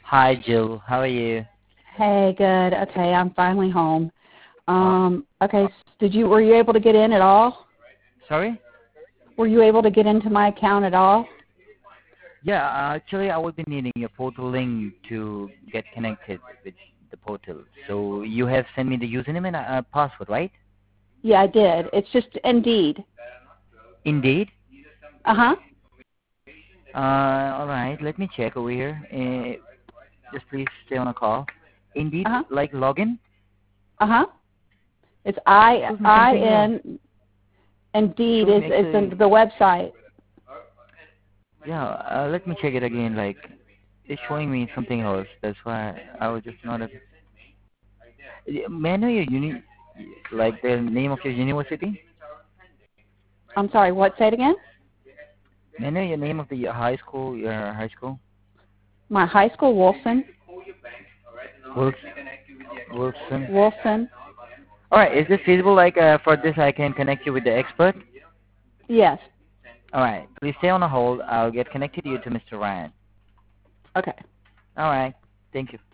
Hi, Jill. How are you? Hey, good. Okay, I'm finally home. Uh, Okay, were you able to get in at all? Sorry? Were you able to get into my account at all? Yeah, actually, I will be needing your portal link to get connected with the portal. So you have sent me the username and password, right? Yeah, I did. It's just Indeed. Indeed. Uh-huh. All right. Let me check over here. Just please stay on a call. Indeed, Uh-huh. like login. Uh-huh. It's It shows me something else. It Indeed shows is me in actually. the website. Yeah. Let me check it again. Like, it's showing me something else. That's why I was just not. May I know your like the name of your university? I'm sorry, what? Say it again? May I know your name of the high school, your high school? My high school, Wolfson. Wolf, Wolfson. Wolfson. Alright, is this feasible, like, for this I can connect you with the expert? Yes. Alright, please stay on a hold. I'll get connected you to Mr. Ryan. Okay. Alright, thank you.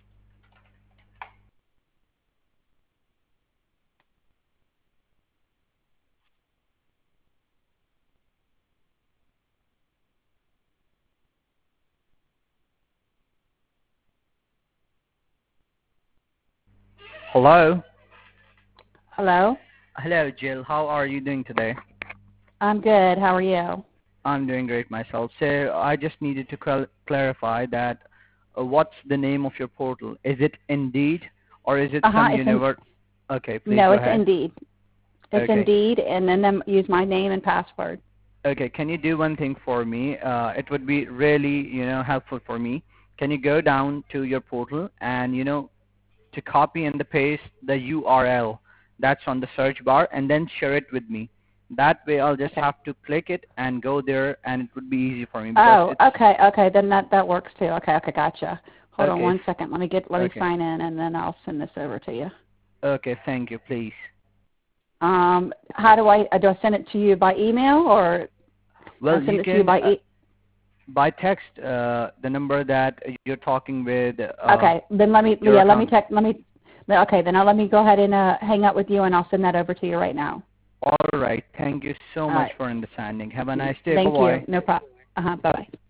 Hello. Hello? Hello, Jill. How are you doing today? I'm good. How are you? I'm doing great myself. So I just needed to clarify that what's the name of your portal? Is it Indeed or is it Uh-huh. some universe? Okay, please No, go it's ahead. Indeed. It's Okay. Indeed, and then use my name and password. Okay, can you do one thing for me? It would be really, helpful for me. Can you go down to your portal and, to copy and paste the URL that's on the search bar and then share it with me. That way I'll just Okay. have to click it and go there and it would be easy for me because Oh, it's okay. Then that works too. Okay, gotcha. Hold on okay. 1 second. Let me Okay. sign in, and then I'll send this over to you. Okay, thank you, please. How do I send it to you by email, or Well, I send you it to you can by text the number that you're talking with Okay, then let me your let me account. text okay, then let me go ahead and hang up with you, and I'll send that over to you right now. All right. Thank you so All much right. for understanding. Have a nice day. Thank you. Bye-bye. No problem. Bye bye.